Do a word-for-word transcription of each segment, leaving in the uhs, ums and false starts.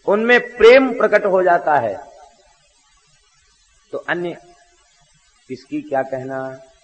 उनमें प्रेम प्रकट हो जाता है। तो अन्य किसकी क्या कहना।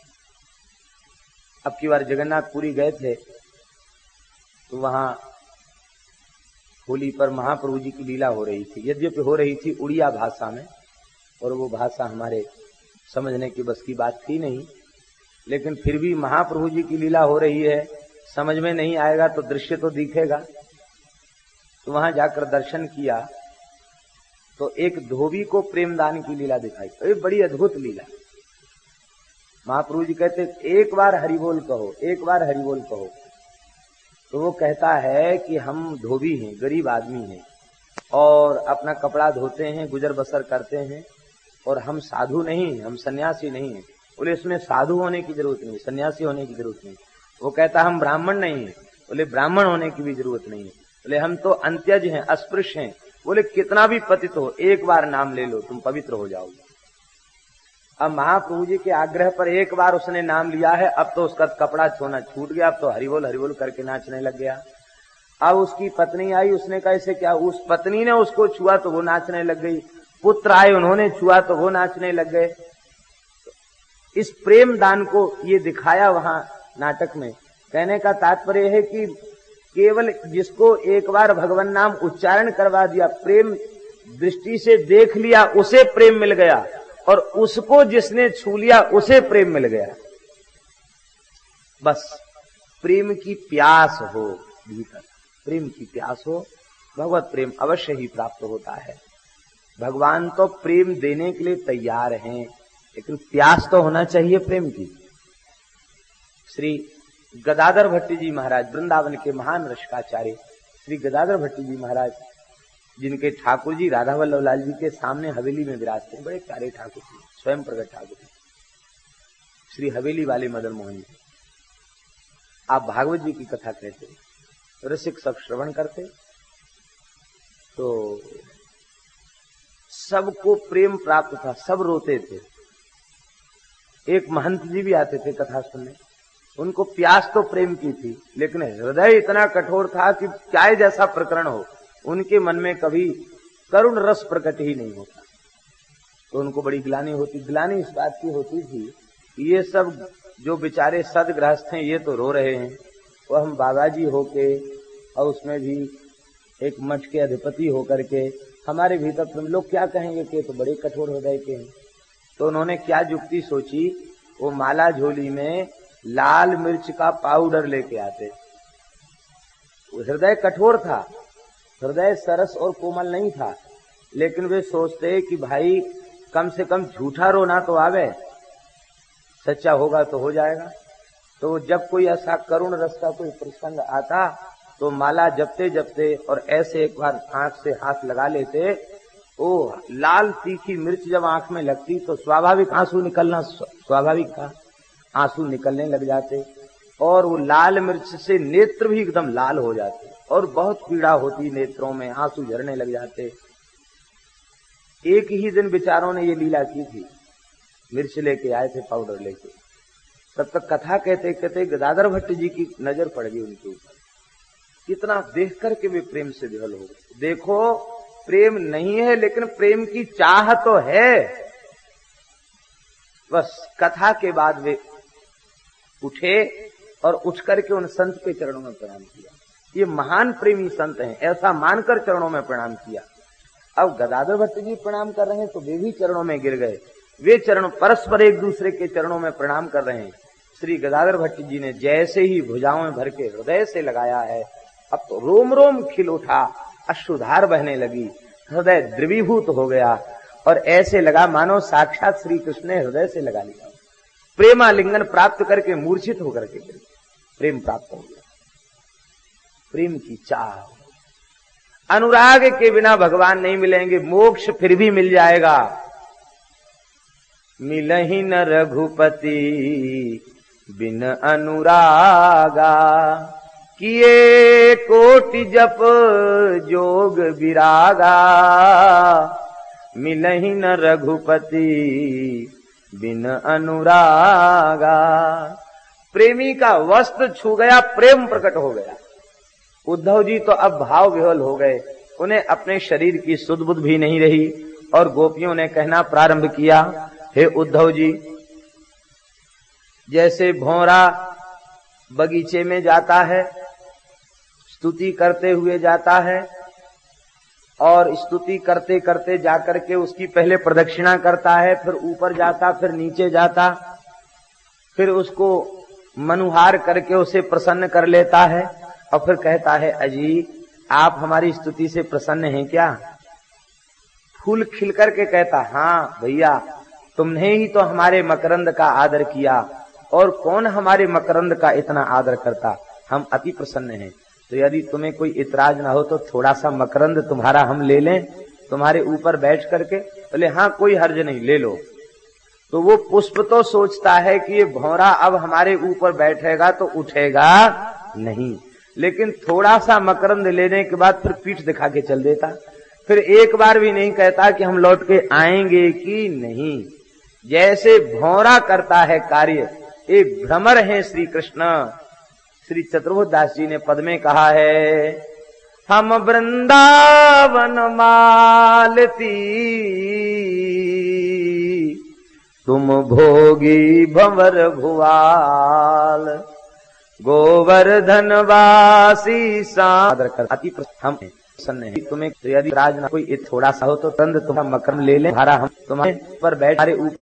अब की बार जगन्नाथपुरी गए थे तो वहां होली पर महाप्रभु जी की लीला हो रही थी। यद्यपि हो रही थी उड़िया भाषा में, और वो भाषा हमारे समझने की बस की बात थी नहीं, लेकिन फिर भी महाप्रभु जी की लीला हो रही है, समझ में नहीं आएगा तो दृश्य तो दिखेगा। तो वहां जाकर दर्शन किया तो एक धोबी को प्रेमदान की लीला दिखाई। तो ये बड़ी अद्भुत लीला। महाप्रभु जी कहते एक बार हरि बोल कहो, एक बार हरि बोल कहो। तो वो कहता है कि हम धोबी हैं, गरीब आदमी हैं, और अपना कपड़ा धोते हैं, गुजर बसर करते हैं, और हम साधु नहीं, हम सन्यासी नहीं हैं। बोले इसमें साधु होने की जरूरत नहीं, सन्यासी होने की जरूरत नहीं। वो कहता हम ब्राह्मण नहीं है। बोले ब्राह्मण होने की भी जरूरत नहीं है। बोले हम तो अंत्यज हैं, अस्पृश्य हैं। बोले कितना भी पतित हो, एक बार नाम ले लो, तुम पवित्र हो जाओगे। अब महाप्रभु जी के आग्रह पर एक बार उसने नाम लिया है, अब तो उसका कपड़ा छूना छूट गया, अब तो हरिबोल हरिबोल करके नाचने लग गया। अब उसकी पत्नी आई, उसने कहा ऐसे क्या, उस पत्नी ने उसको छुआ तो वो नाचने लग गई। पुत्र आए, उन्होंने छुआ तो वो नाचने लग गए। इस प्रेम दान को ये दिखाया वहां नाटक में। कहने का तात्पर्य है कि केवल जिसको एक बार भगवान नाम उच्चारण करवा दिया, प्रेम दृष्टि से देख लिया, उसे प्रेम मिल गया, और उसको जिसने छू लिया उसे प्रेम मिल गया। बस प्रेम की प्यास हो भीतर, प्रेम की प्यास हो, भगवत प्रेम अवश्य ही प्राप्त होता है। भगवान तो प्रेम देने के लिए तैयार हैं, लेकिन प्यास तो होना चाहिए प्रेम की। श्री गदाधर भट्टी जी महाराज, वृंदावन के महान रसिकाचार्य श्री गदाधर भट्टी जी महाराज, जिनके ठाकुर जी राधा वल्लभ लाल जी के सामने हवेली में विराजते हैं, बड़े प्यारे ठाकुर जी, स्वयं प्रकट ठाकुर जी, श्री हवेली वाले मदन मोहन जी। आप भागवत जी की कथा कहते, रसिक सब श्रवण करते, तो सबको प्रेम प्राप्त था, सब रोते थे। एक महंत जी भी आते थे कथा सुनने, उनको प्यास तो प्रेम की थी, लेकिन हृदय इतना कठोर था कि चाहे जैसा प्रकरण हो, उनके मन में कभी करुण रस प्रकट ही नहीं होता। तो उनको बड़ी ग्लानि होती। ग्लानि इस बात की होती थी कि ये सब जो बेचारे सदगृहस्थ हैं, ये तो रो रहे हैं, और हम बाबाजी होके, और उसमें भी एक मठ के अधिपति होकर के, हमारे भीतर तुम लोग क्या कहेंगे कि तो बड़े कठोर हृदय के हैं। तो उन्होंने क्या युक्ति सोची, वो माला झोली में लाल मिर्च का पाउडर लेके आते। वो हृदय कठोर था, हृदय सरस और कोमल नहीं था, लेकिन वे सोचते कि भाई कम से कम झूठा रोना तो आवे, सच्चा होगा तो हो जाएगा। तो जब कोई ऐसा करुण रस का कोई प्रसंग आता तो माला जपते जपते और ऐसे एक बार आंख से हाथ लगा लेते, ओ लाल तीखी मिर्च जब आंख में लगती तो स्वाभाविक आंसू निकलना स्वाभाविक था, आंसू निकलने लग जाते, और वो लाल मिर्च से नेत्र भी एकदम लाल हो जाते, और बहुत पीड़ा होती नेत्रों में, आंसू झरने लग जाते। एक ही दिन बेचारों ने ये लीला की थी, मिर्च लेके आए थे, पाउडर लेके। तब तक कथा कहते कहते गदाधर भट्ट जी की नजर पड़ गई उनके ऊपर। कितना देख करके वे प्रेम से विह्वल हो गए। देखो प्रेम नहीं है, लेकिन प्रेम की चाह तो है। बस कथा के बाद वे उठे और उठ करके उन संत के चरणों में प्रणाम किया। ये महान प्रेमी संत हैं, ऐसा मानकर चरणों में प्रणाम किया। अब गदाधर भट्ट जी प्रणाम कर रहे हैं तो वे भी चरणों में गिर गए। वे चरण परस्पर एक दूसरे के चरणों में प्रणाम कर रहे हैं। श्री गदाधर भट्ट जी ने जैसे ही भुजाओं में भर के हृदय से लगाया है, अब तो रोम रोम खिल उठा, अश्रुधार बहने लगी, हृदय द्रवीभूत हो गया, और ऐसे लगा मानो साक्षात श्री कृष्ण ने हृदय से लगा लिया। प्रेमालिंगन प्राप्त करके मूर्छित होकर के गिर, प्रेम प्राप्त हो गया। प्रेम की चाह, अनुराग के बिना भगवान नहीं मिलेंगे, मोक्ष फिर भी मिल जाएगा। मिलहि न रघुपति बिन अनुरागा, किए कोटि जप जोग विरागा। मिलहि न रघुपति बिन अनुरागा। प्रेमी का वस्त्र छू गया, प्रेम प्रकट हो गया। उद्धव जी तो अब भाव विह्वल हो गए, उन्हें अपने शरीर की सुध बुध भी नहीं रही और गोपियों ने कहना प्रारंभ किया, हे उद्धव जी, जैसे भौरा बगीचे में जाता है, स्तुति करते हुए जाता है और स्तुति करते करते जाकर के उसकी पहले प्रदक्षिणा करता है, फिर ऊपर जाता, फिर नीचे जाता, फिर उसको मनुहार करके उसे प्रसन्न कर लेता है और फिर कहता है, अजी आप हमारी स्तुति से प्रसन्न हैं क्या? फूल खिल करके कहता, हाँ भैया, तुमने ही तो हमारे मकरंद का आदर किया और कौन हमारे मकरंद का इतना आदर करता, हम अति प्रसन्न हैं। तो यदि तुम्हें कोई इतराज ना हो तो थोड़ा सा मकरंद तुम्हारा हम ले लें तुम्हारे ऊपर बैठ करके? बोले हाँ कोई हर्ज नहीं, ले लो। तो वो पुष्प तो सोचता है कि ये भौरा अब हमारे ऊपर बैठेगा तो उठेगा नहीं, लेकिन थोड़ा सा मकरंद लेने के बाद फिर पीठ दिखा के चल देता, फिर एक बार भी नहीं कहता कि हम लौट के आएंगे कि नहीं। जैसे भौरा करता है कार्य, एक भ्रमर है श्री कृष्ण। श्री चतुर्भुजदास जी ने पद में कहा है, हम वृंदावन मालती तुम भोगी भंवर भुवाल, गोवर्धन वासी सादर कर अति हम प्रसन्न है। तुम्हें तो यदि राज ना कोई थोड़ा सा हो तो तंद तुम्हारा मकरम ले ले, हमारा हम तुम्हारे पर बैठ हमारे ऊपर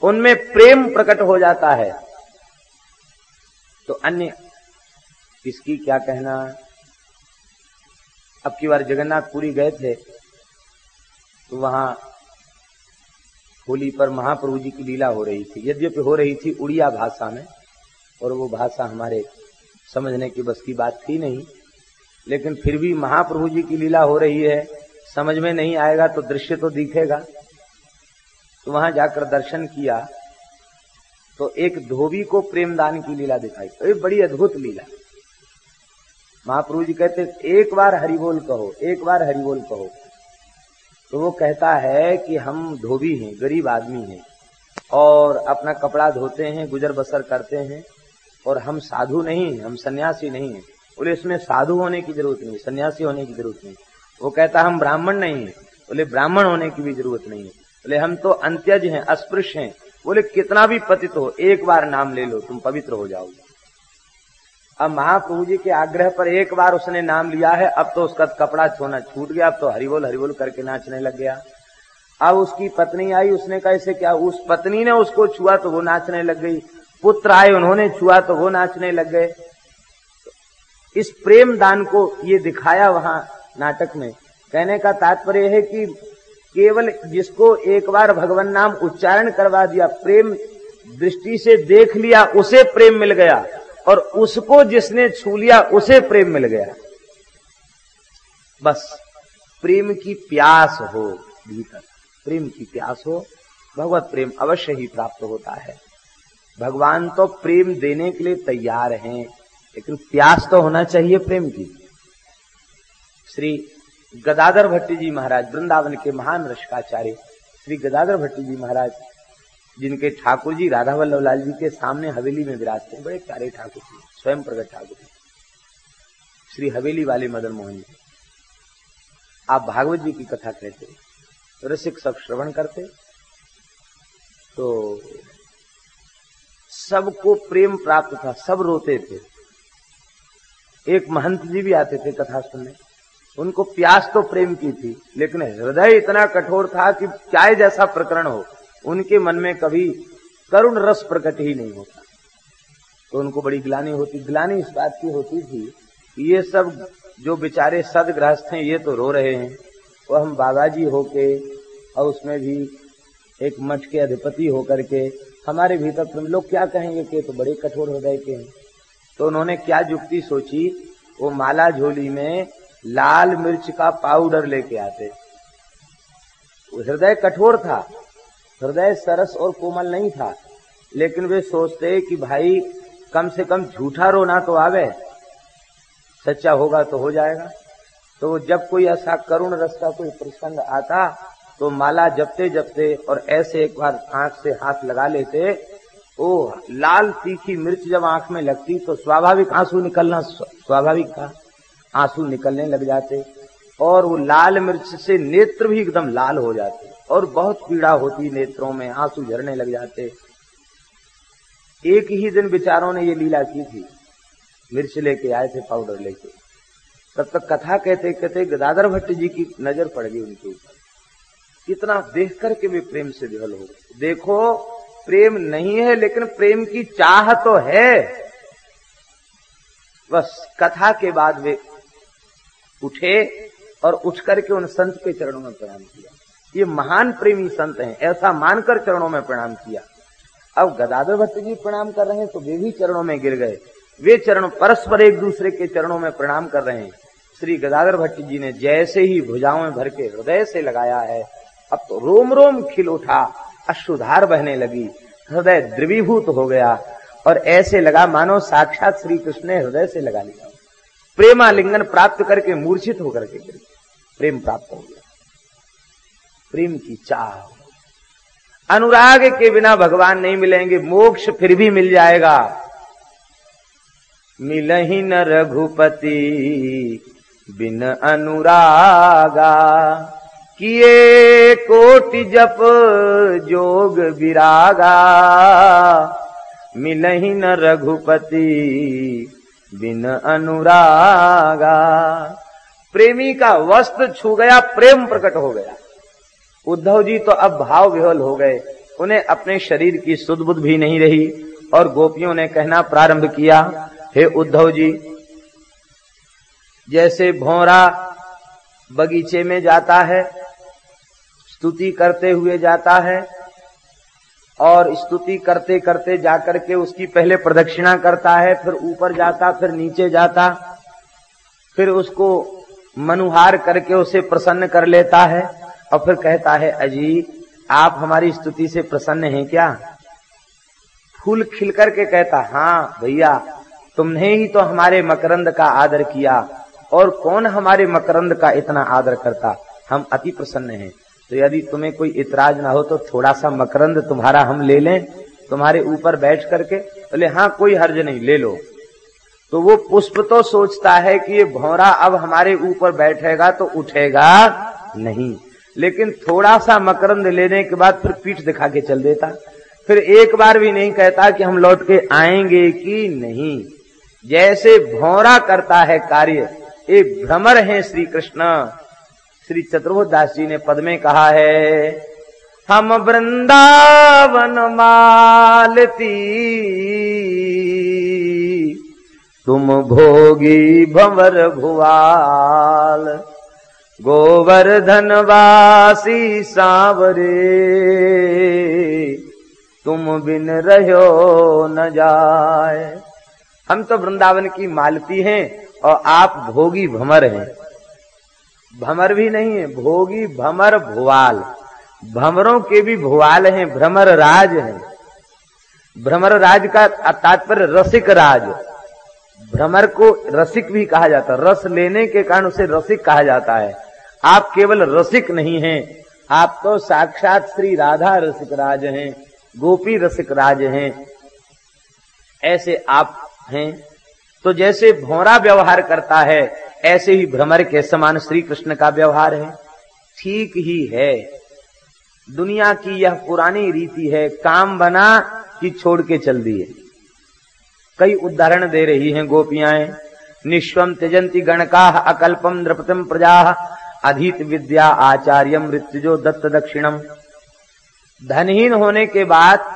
उनमें प्रेम प्रकट हो जाता है। तो अन्य इसकी क्या कहना। अब की बार जगन्नाथपुरी गए थे तो वहां होली पर महाप्रभु जी की लीला हो रही थी, यद्यपि हो रही थी उड़िया भाषा में, और वो भाषा हमारे समझने की बस की बात थी नहीं, लेकिन फिर भी महाप्रभु जी की लीला हो रही है, समझ में नहीं आएगा तो दृश्य तो दिखेगा। तो वहां जाकर दर्शन किया तो एक धोबी को प्रेमदान की लीला दिखाई। तो एक बड़ी अद्भुत लीला। महाप्रभु जी कहते एक बार हरि बोल कहो, एक बार हरि बोल कहो। तो वो कहता है कि हम धोबी हैं, गरीब आदमी हैं, और अपना कपड़ा धोते हैं, गुजर बसर करते हैं, और हम साधु नहीं हैं, हम सन्यासी नहीं हैं। बोले इसमें साधु होने की जरूरत नहीं, सन्यासी होने की जरूरत नहीं। वो कहता हम ब्राह्मण नहीं हैं। बोले ब्राह्मण होने की भी जरूरत नहीं है। बोले हम तो अंत्यज हैं, अस्पृश्य हैं। बोले कितना भी पतित हो, एक बार नाम ले लो, तुम पवित्र हो जाओगे। अब महाप्रभु जी के आग्रह पर एक बार उसने नाम लिया है, अब तो उसका कपड़ा छोना छूट गया, अब तो हरिबोल हरिबोल करके नाचने लग गया। अब उसकी पत्नी आई, उसने कहा ऐसे क्या, उस पत्नी ने उसको छुआ तो वो नाचने लग गई। पुत्र आए, उन्होंने छुआ तो वो नाचने लग गए। इस प्रेम दान को ये दिखाया वहां नाटक में। कहने का तात्पर्य है कि केवल जिसको एक बार भगवान नाम उच्चारण करवा दिया, प्रेम दृष्टि से देख लिया, उसे प्रेम मिल गया, और उसको जिसने छू लिया उसे प्रेम मिल गया। बस प्रेम की प्यास हो भीतर, प्रेम की प्यास हो, भगवत प्रेम अवश्य ही प्राप्त होता है। भगवान तो प्रेम देने के लिए तैयार हैं, लेकिन प्यास तो होना चाहिए प्रेम की। श्री गदाधर भट्टी जी महाराज, वृंदावन के महान रसिकाचार्य श्री गदाधर भट्टी जी महाराज, जिनके ठाकुर जी राधा वल्लभ लाल जी के सामने हवेली में विराजते हैं, बड़े प्यारे ठाकुर जी, स्वयं प्रगट ठाकुर जी, श्री हवेली वाले मदन मोहन जी। आप भागवत जी की कथा कहते, रसिक सब श्रवण करते, तो सबको प्रेम प्राप्त था, सब रोते थे। एक महंत जी भी आते थे कथा सुनने, उनको प्यास तो प्रेम की थी, लेकिन हृदय इतना कठोर था कि चाहे जैसा प्रकरण हो, उनके मन में कभी करुण रस प्रकट ही नहीं होता। तो उनको बड़ी ग्लानि होती। ग्लानि इस बात की होती थी कि ये सब जो बेचारे सदगृहस्थ हैं, ये तो रो रहे हैं, और हम बाबाजी होके, और उसमें भी एक मठ के अधिपति होकर के, हमारे भीतर तुम लोग क्या कहेंगे कि तो बड़े कठोर हृदय के हैं। तो उन्होंने क्या युक्ति सोची, वो माला झोली में लाल मिर्च का पाउडर लेके आते। वो हृदय कठोर था, हृदय सरस और कोमल नहीं था, लेकिन वे सोचते कि भाई कम से कम झूठा रोना तो आवे, सच्चा होगा तो हो जाएगा। तो जब कोई ऐसा करुण रस का कोई प्रसंग आता तो माला जपते जपते और ऐसे एक बार आंख से हाथ लगा लेते, ओ लाल तीखी मिर्च जब आंख में लगती तो स्वाभाविक आंसू निकलना स्वाभाविक था, आंसू निकलने लग जाते, और वो लाल मिर्च से नेत्र भी एकदम लाल हो जाते, और बहुत पीड़ा होती नेत्रों में, आंसू झरने लग जाते। एक ही दिन बेचारों ने ये लीला की थी, मिर्च लेके आए थे, पाउडर लेके। तब तक कथा कहते कहते गदाधर भट्ट जी की नजर पड़ गई उनके ऊपर। कितना देख करके वे प्रेम से विह्वल हो गए। देखो प्रेम नहीं है, लेकिन प्रेम की चाह तो है। बस कथा के बाद वे उठे और उठ करके उन संत के चरणों में प्रणाम किया। ये महान प्रेमी संत हैं, ऐसा मानकर चरणों में प्रणाम किया। अब गदाधर भट्ट जी प्रणाम कर रहे हैं तो वे भी चरणों में गिर गए। वे चरण परस्पर एक दूसरे के चरणों में प्रणाम कर रहे हैं। श्री गदाधर भट्ट जी ने जैसे ही भुजाओं में भर के हृदय से लगाया है, अब तो रोम रोम खिल उठा, अश्रुधार बहने लगी, हृदय द्रवीभूत हो गया, और ऐसे लगा मानो साक्षात श्री कृष्ण ने हृदय से लगा लिया। प्रेमालिंगन प्राप्त करके मूर्छित होकर के गिर, प्रेम प्राप्त हो गया। प्रेम की चाह, अनुराग के बिना भगवान नहीं मिलेंगे, मोक्ष फिर भी मिल जाएगा। मिलहि न रघुपति बिन अनुरागा, किए कोटि जप जोग विरागा। मिलहि न रघुपति बिन अनुरागा। प्रेमी का वस्त्र छू गया, प्रेम प्रकट हो गया। उद्धव जी तो अब भाव विह्वल हो गए, उन्हें अपने शरीर की सुध बुध भी नहीं रही और गोपियों ने कहना प्रारंभ किया, हे उद्धव जी, जैसे भौरा बगीचे में जाता है, स्तुति करते हुए जाता है और स्तुति करते करते जाकर के उसकी पहले प्रदक्षिणा करता है, फिर ऊपर जाता, फिर नीचे जाता, फिर उसको मनुहार करके उसे प्रसन्न कर लेता है और फिर कहता है, अजी आप हमारी स्तुति से प्रसन्न हैं क्या? फूल खिल करके कहता, हाँ भैया, तुमने ही तो हमारे मकरंद का आदर किया और कौन हमारे मकरंद का इतना आदर करता, हम अति प्रसन्न हैं। तो यदि तुम्हें कोई इतराज ना हो तो थोड़ा सा मकरंद तुम्हारा हम ले लें तुम्हारे ऊपर बैठ करके? बोले हाँ, कोई हर्ज नहीं, ले लो। तो वो पुष्प तो सोचता है कि ये भौरा अब हमारे ऊपर बैठेगा तो उठेगा नहीं, लेकिन थोड़ा सा मकरंद लेने के बाद फिर पीठ दिखा के चल देता, फिर एक बार भी नहीं कहता कि हम लौट के आएंगे कि नहीं। जैसे भौरा करता है कार्य, एक भ्रमर है श्री कृष्ण। श्री चतुर्भुज दास जी ने पद में कहा है, हम वृंदावन मालती तुम भोगी भंवर भुआल, गोवर्धन वासी सांवरे तुम बिन रहो न जाए। हम तो वृंदावन की मालती हैं और आप भोगी भंवर हैं। भंवर भी नहीं है, भोगी भंवर भुआल। भंवरों के भी भुआल हैं, भ्रमर राज हैं। भ्रमर राज का तात्पर्य रसिक राज। भ्रमर को रसिक भी कहा जाता है, रस लेने के कारण उसे रसिक कहा जाता है। आप केवल रसिक नहीं हैं, आप तो साक्षात श्री राधा रसिक राज हैं, गोपी रसिक राज हैं, ऐसे आप हैं। तो जैसे भौरा व्यवहार करता है ऐसे ही भ्रमर के समान श्री कृष्ण का व्यवहार है। ठीक ही है, दुनिया की यह पुरानी रीति है, काम बना कि छोड़ के चल दिए। कई उदाहरण दे रही हैं गोपियाएं। निश्वम त्यजंती गणकाः अकल्पम नृपतिम प्रजाः अधीत विद्या आचार्यम ऋत्विजो दत्त दक्षिणम। धनहीन होने के बाद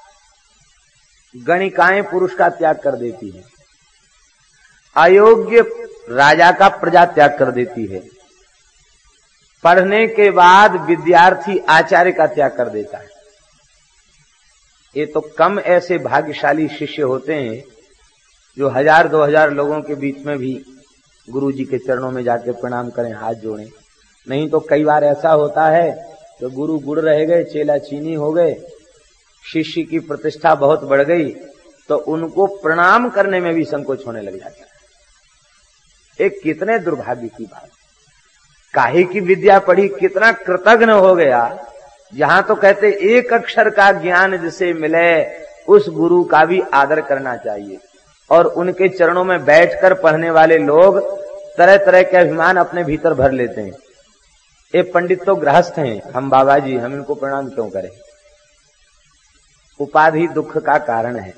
गणिकाएं पुरुष का त्याग कर देती हैं, अयोग्य राजा का प्रजा त्याग कर देती है, पढ़ने के बाद विद्यार्थी आचार्य का त्याग कर देता है। ये तो कम ऐसे भाग्यशाली शिष्य होते हैं जो हजार दो हजार लोगों के बीच में भी गुरु जी के चरणों में जाके प्रणाम करें, हाथ जोड़ें। नहीं तो कई बार ऐसा होता है तो गुरु गुड़ रह गए, चेला चीनी हो गए, शिष्य की प्रतिष्ठा बहुत बढ़ गई तो उनको प्रणाम करने में भी संकोच होने लग जाता है। एक कितने दुर्भाग्य की बात, काहे की विद्या पढ़ी, कितना कृतज्ञ हो गया। जहां तो कहते एक अक्षर का ज्ञान जिसे मिले उस गुरु का भी आदर करना चाहिए। और उनके चरणों में बैठकर पढ़ने वाले लोग तरह तरह के अभिमान अपने भीतर भर लेते हैं। ये पंडित तो गृहस्थ हैं, हम बाबा जी, हम इनको प्रणाम क्यों करें। उपाधि दुख का कारण है।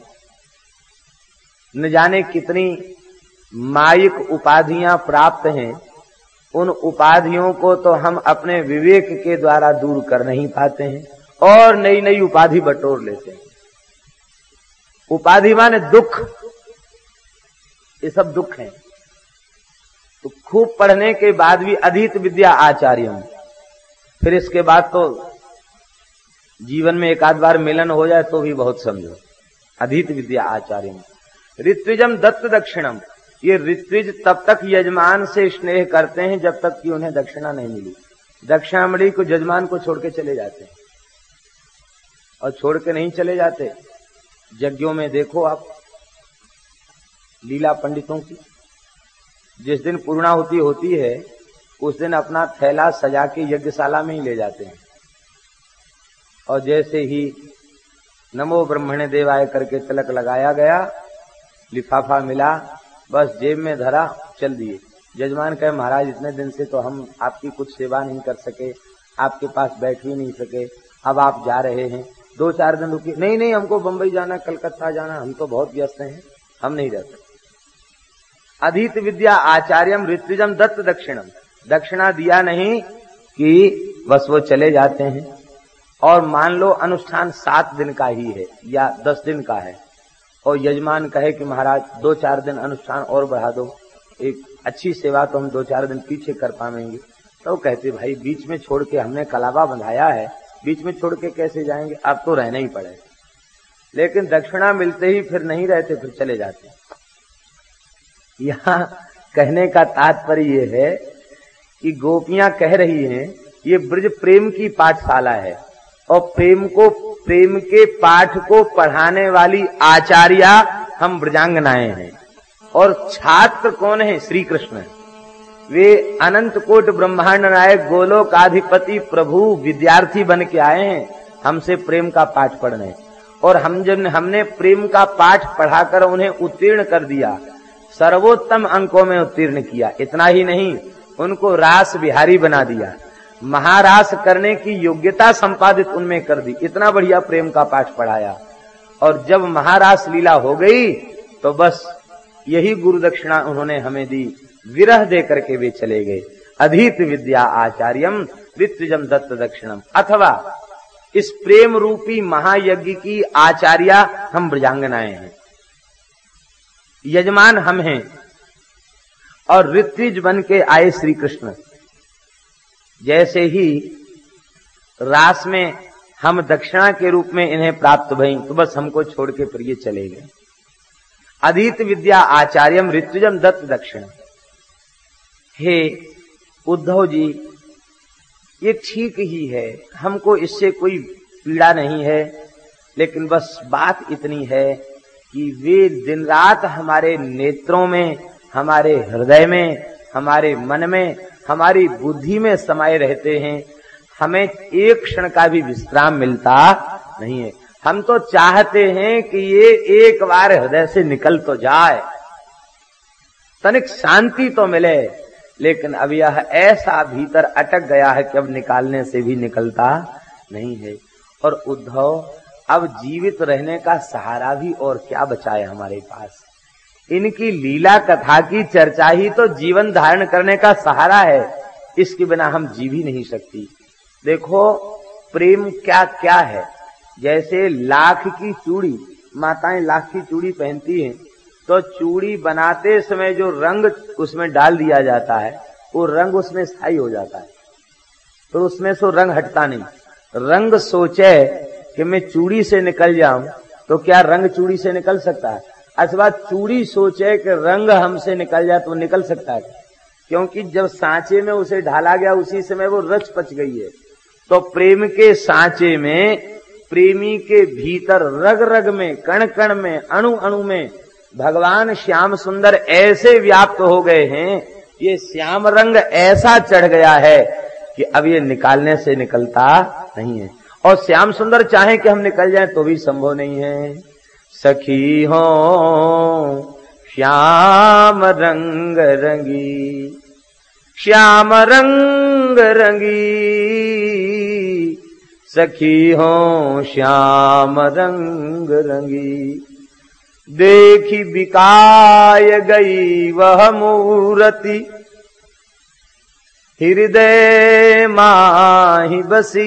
न जाने कितनी मायिक उपाधियां प्राप्त हैं, उन उपाधियों को तो हम अपने विवेक के द्वारा दूर कर नहीं पाते हैं और नई नई उपाधि बटोर लेते हैं। उपाधि माने दुख, ये सब दुख हैं। तो खूब पढ़ने के बाद भी अधीत विद्या आचार्यम, फिर इसके बाद तो जीवन में एक आध बार मिलन हो जाए तो भी बहुत समझो। अधीत विद्या आचार्यम ऋत्विजम दत्त दक्षिणम, ये ऋत्विज तब तक यजमान से स्नेह करते हैं जब तक कि उन्हें दक्षिणा नहीं मिली। दक्षिणा मिली को यजमान को छोड़ के चले जाते हैं, और छोड़ के नहीं चले जाते। यज्ञों में देखो आप लीला पंडितों की, जिस दिन पूर्णाहुति होती है उस दिन अपना थैला सजा के यज्ञशाला में ही ले जाते हैं, और जैसे ही नमो ब्रह्मणे देवाय करके तिलक लगाया गया, लिफाफा मिला, बस जेब में धरा, चल दिए। यजमान कहे महाराज इतने दिन से तो हम आपकी कुछ सेवा नहीं कर सके, आपके पास बैठ भी नहीं सके, अब आप जा रहे हैं, दो चार दिन रुकिए। नहीं नहीं, हमको बंबई जाना, कलकत्ता जाना, हम तो बहुत व्यस्त हैं, हम नहीं रह सकते। अधीत विद्या आचार्यम ऋत्विजम दत्त दक्षिणम, दक्षिणा दिया नहीं कि बस वो चले जाते हैं। और मान लो अनुष्ठान सात दिन का ही है या दस दिन का है और यजमान कहे कि महाराज दो चार दिन अनुष्ठान और बढ़ा दो, एक अच्छी सेवा तो हम दो चार दिन पीछे कर पाएंगे, तो कहते भाई बीच में छोड़ के हमने कलावा बंधाया है, बीच में छोड़ के कैसे जाएंगे, अब तो रहना ही पड़ेगा। लेकिन दक्षिणा मिलते ही फिर नहीं रहते, फिर चले जाते। यहाँ कहने का तात्पर्य ये है कि गोपियां कह रही हैं ये ब्रज प्रेम की पाठशाला है और प्रेम को प्रेम के पाठ को पढ़ाने वाली आचार्या हम ब्रजांगनाएं हैं और छात्र कौन है? श्री कृष्ण। वे अनंत कोट ब्रह्मांड नायक गोलोकाधिपति प्रभु विद्यार्थी बन के आए हैं हमसे प्रेम का पाठ पढ़ने, और हम जब हमने प्रेम का पाठ पढ़ाकर उन्हें उत्तीर्ण कर दिया, सर्वोत्तम अंकों में उत्तीर्ण किया। इतना ही नहीं, उनको रास बिहारी बना दिया, महारास करने की योग्यता संपादित उनमें कर दी। इतना बढ़िया प्रेम का पाठ पढ़ाया, और जब महारास लीला हो गई तो बस यही गुरु दक्षिणा उन्होंने हमें दी, विरह दे करके वे चले गए। अधीत विद्या आचार्यम ऋत्विजम दत्त दक्षिणम, अथवा इस प्रेम रूपी महायज्ञ की आचार्या हम ब्रजांगनाएं हैं, यजमान हम हैं, और ऋत्विज बन के आए श्री कृष्ण। जैसे ही रास में हम दक्षिणा के रूप में इन्हें प्राप्त भई तो बस हमको छोड़ के फिर ये चले गए। अधीत विद्या आचार्यम ऋत्विजम दत्त दक्षिण। हे उद्धव जी, ये ठीक ही है, हमको इससे कोई पीड़ा नहीं है, लेकिन बस बात इतनी है कि वे दिन रात हमारे नेत्रों में, हमारे हृदय में, हमारे मन में, हमारी बुद्धि में समाये रहते हैं, हमें एक क्षण का भी विश्राम मिलता नहीं है। हम तो चाहते हैं कि ये एक बार हृदय से निकल तो जाए, तनिक शांति तो मिले, लेकिन अब यह ऐसा भीतर अटक गया है कि अब निकालने से भी निकलता नहीं है। और उद्धव, अब जीवित रहने का सहारा भी और क्या बचा है हमारे पास? इनकी लीला कथा की चर्चा ही तो जीवन धारण करने का सहारा है, इसके बिना हम जी भी नहीं सकती। देखो प्रेम क्या क्या है, जैसे लाख की चूड़ी, माताएं लाख की चूड़ी पहनती हैं, तो चूड़ी बनाते समय जो रंग उसमें डाल दिया जाता है वो रंग उसमें स्थायी हो जाता है, तो उसमें से रंग हटता नहीं। रंग सोचे कि मैं चूड़ी से निकल जाऊं तो क्या रंग चूड़ी से निकल सकता है? अथवा चूड़ी सोचे कि रंग हमसे निकल जाए तो निकल सकता है? क्योंकि जब सांचे में उसे ढाला गया उसी समय वो रच पच गई है। तो प्रेम के सांचे में, प्रेमी के भीतर, रग रग में, कण कण में, अणु अणु में भगवान श्याम सुंदर ऐसे व्याप्त हो गए हैं, ये श्याम रंग ऐसा चढ़ गया है कि अब ये निकालने से निकलता नहीं है। और श्याम सुंदर चाहे कि हम निकल जाएं तो भी संभव नहीं है। सखी हो श्याम रंग रंगी, श्याम रंग रंगी, सखी हो श्याम रंग रंगी। देखी बिकाय गई वह मूरति, हृदय माही बसी,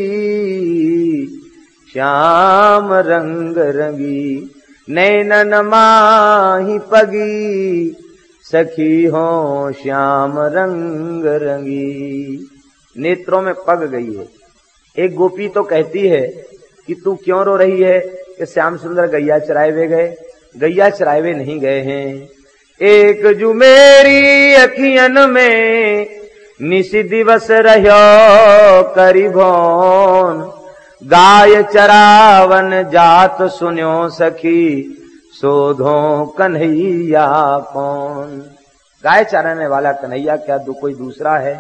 श्याम रंग रंगी, नैनन माही पगी, सखी हो श्याम रंग रंगी। नेत्रों में पग गई है। एक गोपी तो कहती है कि तू क्यों रो रही है कि श्याम सुंदर गैया चराए वे गए। गैया चराए वे नहीं गए हैं। एक जू मेरी अखियन में निश दिवस रह्यो करी भोन, गाय चरावन जात सुन्यो सखी, सोधो कन्हैया कौन। गाय चराने वाला कन्हैया क्या दो कोई दूसरा है?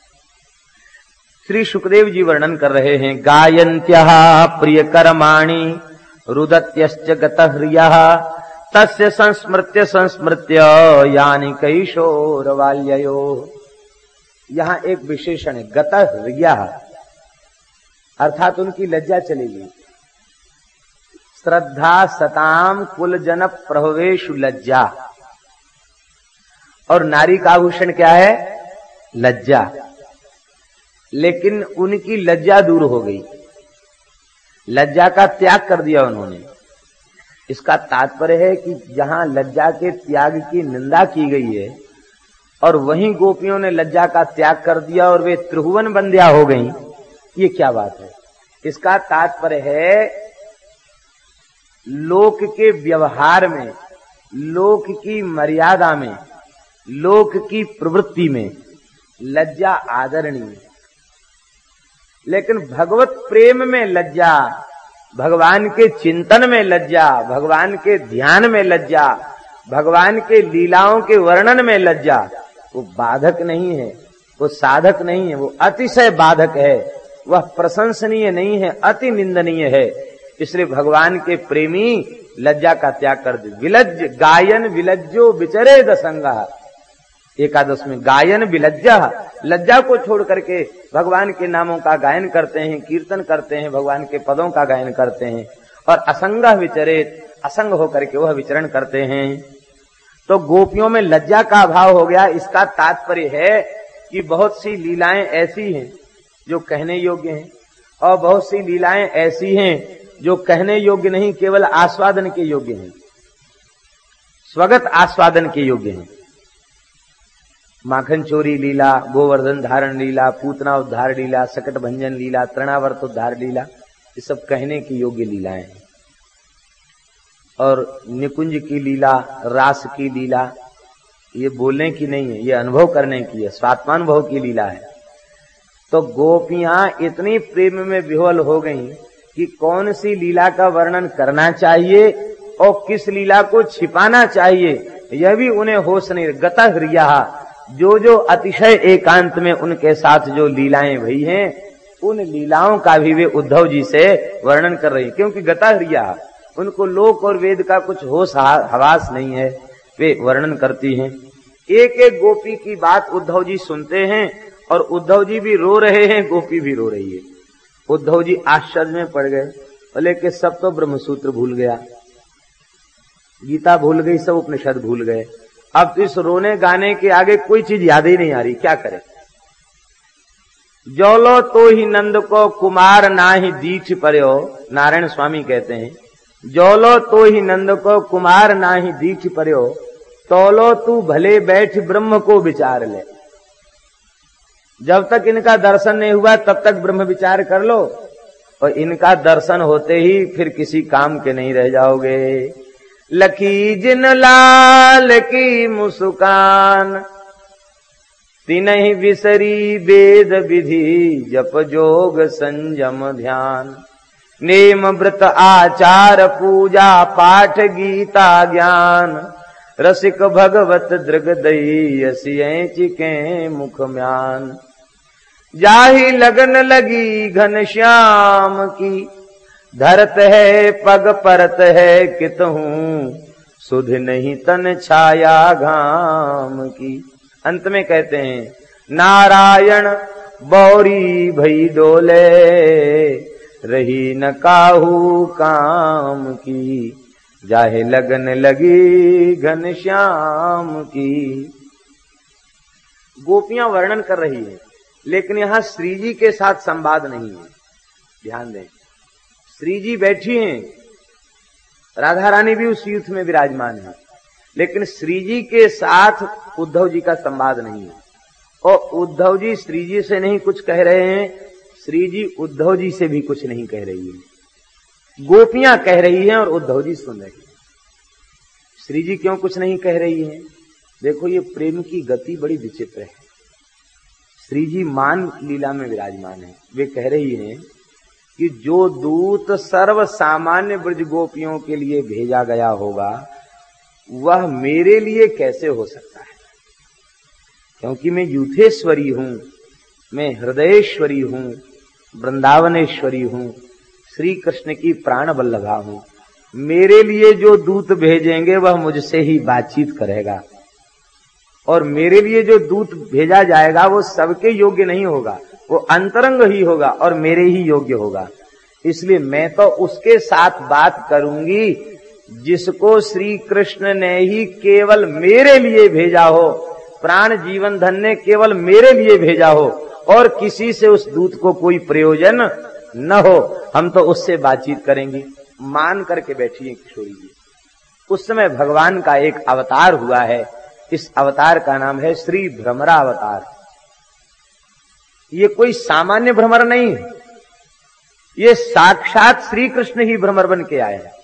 श्री सुखदेव जी वर्णन कर रहे हैं, गायन्त्यः प्रिय कर्माणि रुदत्यश्च गतः ह्रियः, तस्य संस्मृत्य संस्मृत्य यानि कैशोर बाल्ययो। यहाँ एक विशेषण है, गतः ह्रियः, अर्थात उनकी लज्जा चलेगी। श्रद्धा सताम कुल जन प्रभवेशु लज्जा, और नारी का आभूषण क्या है? लज्जा। लेकिन उनकी लज्जा दूर हो गई। लज्जा का त्याग कर दिया उन्होंने। इसका तात्पर्य है कि जहां लज्जा के त्याग की निंदा की गई है और वहीं गोपियों ने लज्जा का त्याग कर दिया और वे त्रिभुवन बंध्या हो गईं, ये क्या बात है? इसका तात्पर्य है लोक के व्यवहार में, लोक की मर्यादा में, लोक की प्रवृत्ति में लज्जा आदरणीय, लेकिन भगवत प्रेम में लज्जा, भगवान के चिंतन में लज्जा, भगवान के ध्यान में लज्जा, भगवान के लीलाओं के वर्णन में लज्जा, वो बाधक नहीं है, वो साधक नहीं है, वो अतिशय बाधक है, वह प्रशंसनीय नहीं है, अति निंदनीय है। इसलिए भगवान के प्रेमी लज्जा का त्याग कर दे। विलज्ज गायन विलज्जो विचरे दसंगा, एकादश में गायन विलज्जा, लज्जा को छोड़ करके भगवान के नामों का गायन करते हैं, कीर्तन करते हैं, भगवान के पदों का गायन करते हैं, और असंग विचरे, असंग होकर के वह विचरण करते हैं। तो गोपियों में लज्जा का अभाव हो गया। इसका तात्पर्य है कि बहुत सी लीलाएं ऐसी हैं जो कहने योग्य हैं, और बहुत सी लीलाएं ऐसी हैं जो कहने योग्य नहीं, केवल आस्वादन के योग्य हैं, स्वगत आस्वादन के योग्य हैं। माखन चोरी लीला, गोवर्धन धारण लीला, पूतना उद्धार लीला, सकट भंजन लीला, तृणावर्त उद्धार लीला, ये सब कहने की योग्य लीलाएं हैं। और निकुंज की लीला, रास की लीला, ये बोलने की नहीं है, ये अनुभव करने की है, स्वात्मानुभव की लीला है। तो गोपियां इतनी प्रेम में विह्वल हो गईं कि कौन सी लीला का वर्णन करना चाहिए और किस लीला को छिपाना चाहिए, यह भी उन्हें होश नहीं। गतः ह्रिया, जो जो अतिशय एकांत में उनके साथ जो लीलाएं भई हैं, उन लीलाओं का भी वे उद्धव जी से वर्णन कर रही, क्योंकि गतः ह्रिया, उनको लोक और वेद का कुछ होश हवास नहीं है, वे वर्णन करती हैं। एक एक गोपी की बात उद्धव जी सुनते हैं और उद्धव जी भी रो रहे हैं, गोपी भी रो रही है। उद्धव जी आश्चर्य में पड़ गए, बोले कि सब तो ब्रह्मसूत्र भूल गया, गीता भूल गई, सब उपनिषद भूल गए, अब तो इस रोने गाने के आगे कोई चीज याद ही नहीं आ रही, क्या करें? जौलो तो ही नंद को कुमार ना ही दीठ पर्यो, नारायण स्वामी कहते हैं, जौलो तो ही नंद को कुमार ना ही दीठ पर्यो, तौलो तू भले बैठ ब्रह्म को विचार ले। जब तक इनका दर्शन नहीं हुआ तब तक ब्रह्म विचार कर लो, और इनका दर्शन होते ही फिर किसी काम के नहीं रह जाओगे। लखी जिन लाल की मुस्कान, तिनहि विसरी वेद विधि, जप जोग संयम ध्यान, नेम व्रत आचार पूजा पाठ गीता ज्ञान, रसिक भगवत दृगदई यसियं चिके मुख म्यान। जाहि लगन लगी घनश्याम की, धरत है पग परत है कितहूं, सुध नहीं तन छाया घाम की। अंत में कहते हैं, नारायण बौरी भई डोले, रही न काहू काम की, जाहे लगन लगी घनश्याम की। गोपियां वर्णन कर रही है, लेकिन यहां श्री जी के साथ संवाद नहीं है, ध्यान दें। श्री जी बैठी हैं, राधा रानी भी उस यूथ में विराजमान है, लेकिन श्री जी के साथ उद्धव जी का संवाद नहीं है। और उद्धव जी श्री जी से नहीं कुछ कह रहे हैं, श्री जी उद्धव जी से भी कुछ नहीं कह रही है। गोपियां कह रही हैं और उद्धव जी सुन रहे हैं। श्री जी क्यों कुछ नहीं कह रही हैं? देखो, ये प्रेम की गति बड़ी विचित्र है। श्री जी मान लीला में विराजमान है, वे कह रही हैं कि जो दूत सर्व सामान्य ब्रज गोपियों के लिए भेजा गया होगा, वह मेरे लिए कैसे हो सकता है? क्योंकि मैं यूथेश्वरी हूं, मैं हृदयेश्वरी हूं, वृंदावनेश्वरी हूं, श्री कृष्ण की प्राण वल्लभा हूं। मेरे लिए जो दूत भेजेंगे वह मुझसे ही बातचीत करेगा, और मेरे लिए जो दूत भेजा जाएगा वो सबके योग्य नहीं होगा, वो अंतरंग ही होगा और मेरे ही योग्य होगा। इसलिए मैं तो उसके साथ बात करूंगी जिसको श्री कृष्ण ने ही केवल मेरे लिए भेजा हो, प्राण जीवन धन ने केवल मेरे लिए भेजा हो, और किसी से उस दूत को कोई प्रयोजन न हो हम तो उससे बातचीत करेंगे, मान करके बैठिए किशोरी जी। उस समय भगवान का एक अवतार हुआ है, इस अवतार का नाम है श्री भ्रमरा अवतार। ये कोई सामान्य भ्रमर नहीं है, ये साक्षात श्री कृष्ण ही भ्रमर बन के आए हैं।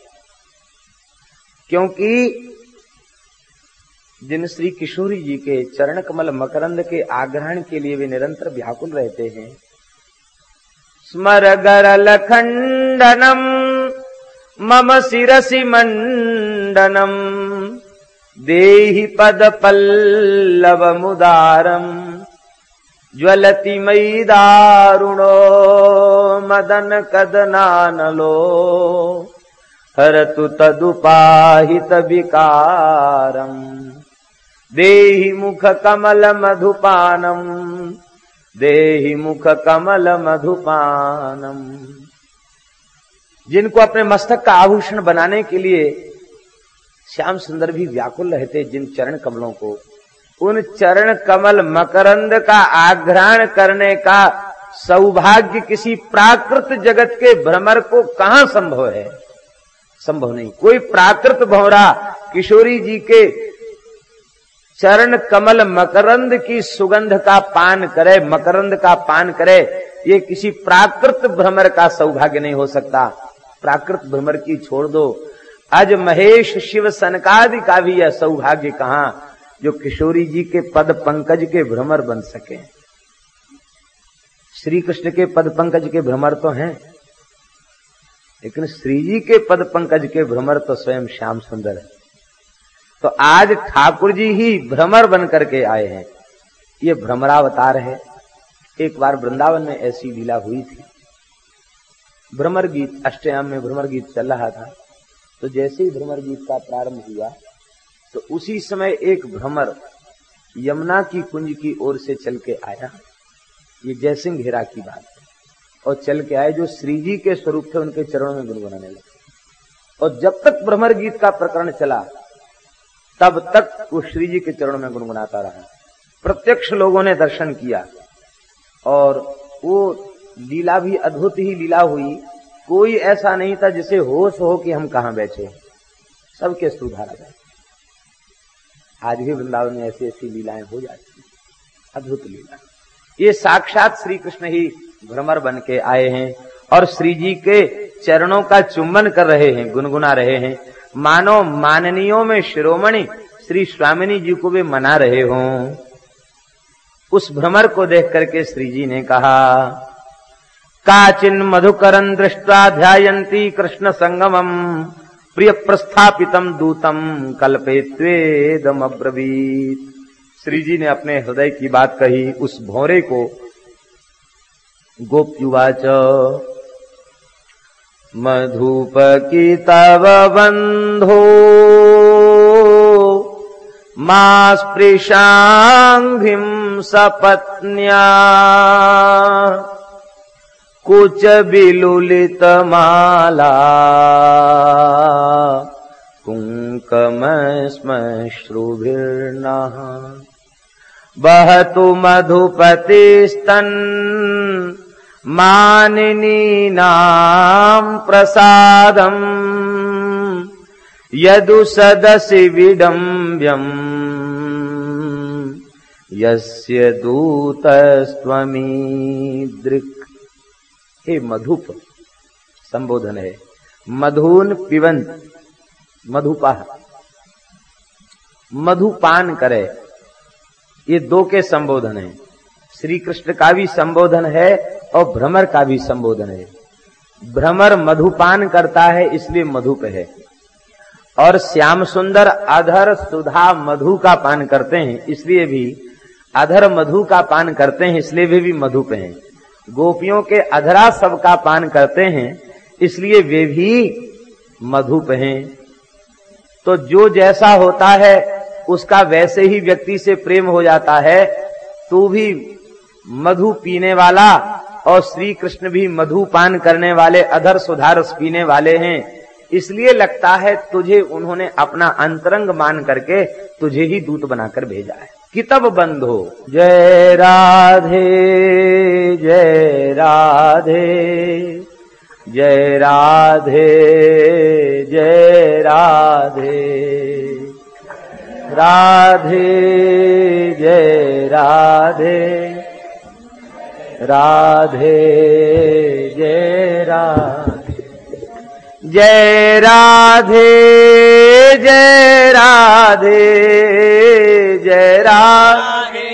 क्योंकि जिन श्री किशोरी जी के चरण कमल मकरंद के आग्रहण के लिए वे निरंतर व्याकुल रहते हैं। स्मर गरल खंडनम मम शिरसि मंडनम देहि पद पल्लव मुदारम ज्वलति मयि दारुणो मदन कदनानलो हरतु तदुपाहित विकारम देहि मुख कमल मधुपानम देहि मुख कमल मधुपानम। जिनको अपने मस्तक का आभूषण बनाने के लिए श्याम सुंदर भी व्याकुल रहते, जिन चरण कमलों को, उन चरण कमल मकरंद का आग्रहण करने का सौभाग्य किसी प्राकृत जगत के भ्रमर को कहां संभव है? संभव नहीं। कोई प्राकृत भंवरा किशोरी जी के चरण कमल मकरंद की सुगंध का पान करे, मकरंद का पान करे, ये किसी प्राकृत भ्रमर का सौभाग्य नहीं हो सकता। प्राकृत भ्रमर की छोड़ दो, आज महेश शिव सनकादि का भी यह सौभाग्य कहां जो किशोरी जी के पद पंकज के भ्रमर बन सके। श्री कृष्ण के पद पंकज के भ्रमर तो हैं, लेकिन श्री जी के पद पंकज के भ्रमर तो स्वयं श्याम सुंदर है। तो आज ठाकुर जी ही भ्रमर बन करके आए हैं, ये भ्रमरावतार है। एक बार वृंदावन में ऐसी लीला हुई थी, भ्रमर गीत, अष्टयाम में भ्रमर गीत चल रहा था। तो जैसे ही भ्रमर गीत का प्रारंभ हुआ तो उसी समय एक भ्रमर यमुना की कुंज की ओर से चल के आया। ये जयसिंह घेरा की बात है। और चल के आए, जो श्री जी के स्वरूप थे उनके चरणों में गुनगुनाने लगे। और जब तक भ्रमर गीत का प्रकरण चला तब तक वो श्री जी के चरणों में गुनगुनाता रहा। प्रत्यक्ष लोगों ने दर्शन किया और वो लीला भी अद्भुत ही लीला हुई। कोई ऐसा नहीं था जिसे होश हो कि हम कहां बैठे, सबके सुधारा गए। आज भी वृंदावन में ऐसी ऐसी लीलाएं हो जाती, अद्भुत लीला। ये साक्षात श्री कृष्ण ही भ्रमर बन के आए हैं और श्री जी के चरणों का चुंबन कर रहे हैं, गुनगुना रहे हैं, मानो माननीयों में शिरोमणि श्री स्वामिनी जी को वे मना रहे हों। उस भ्रमर को देख करके श्री जी ने कहा, काचिन मधुकरं दृष्ट्वा ध्यायन्ती कृष्ण संगमम प्रिय प्रस्थापितम दूतम कल्पेत्वेदम अब्रवीत। श्री जी ने अपने हृदय की बात कही उस भौरे को। गोप्युवाच मधुप की तव बंधो मा स्पृशांघ्रिं सपत्न्या कुच बिलुलित माला कुंकम श्मश्रुभिर्नः बहतु मधुपतिस्तन मानिनीनां प्रसादम् यदु सदसि विडम्ब्यम् यस्य दूतस्त्वमीदृक्। हे मधुप संबोधन है, मधुन पिबंत, मधुपाह, मधुपान करे, ये दो के संबोधन है। श्री कृष्ण का भी संबोधन है और भ्रमर का भी संबोधन है। भ्रमर मधुपान करता है इसलिए मधुप है, और श्याम सुंदर अधर सुधा मधु का पान करते हैं इसलिए भी अधर मधु का पान करते हैं इसलिए वे भी मधुप हैं। गोपियों के अधरा सब का पान करते हैं इसलिए वे भी मधुप हैं। तो जो जैसा होता है उसका वैसे ही व्यक्ति से प्रेम हो जाता है। तू भी मधु पीने वाला और श्री कृष्ण भी मधु पान करने वाले, अधर सुधारस पीने वाले हैं, इसलिए लगता है तुझे उन्होंने अपना अंतरंग मान करके तुझे ही दूत बनाकर भेजा है कि तब बंद हो। जय राधे जय राधे जय राधे जय राधे राधे जय राधे राधे जय राधे जय राधे जय राधे जय राधे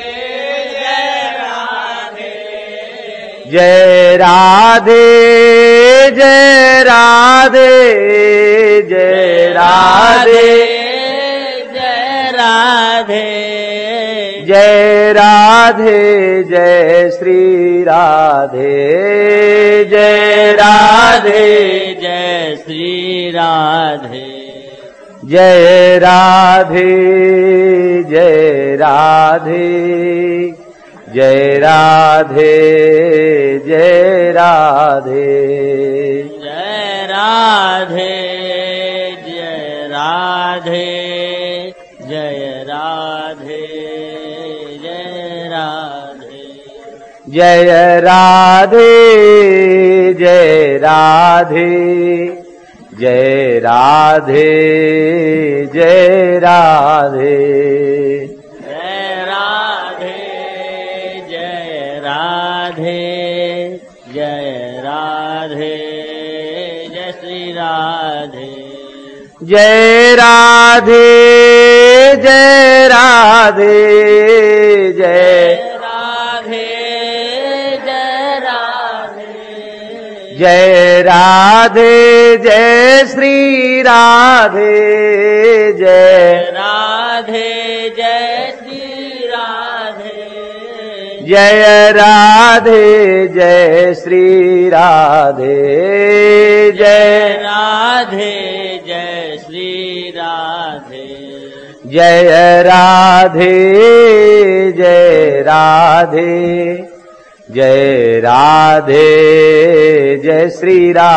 जय राधे जय राधे जय राधे जय राधे जय राधे जय श्री राधे जय राधे जय श्री राधे जय राधे जय राधे जय राधे जय राधे जय राधे जय राधे जय राधे जय राधे जय राधे जय राधे जय राधे जय राधे जय राधे जय राधे जय राधे जय श्री राधे जय राधे जय राधे जय राधे जय राधे जय राधे जय श्री राधे जय राधे जय श्री राधे जय राधे जय श्री राधे जय राधे जय श्री राधे जय राधे जय राधे जय राधे जय श्री राधे।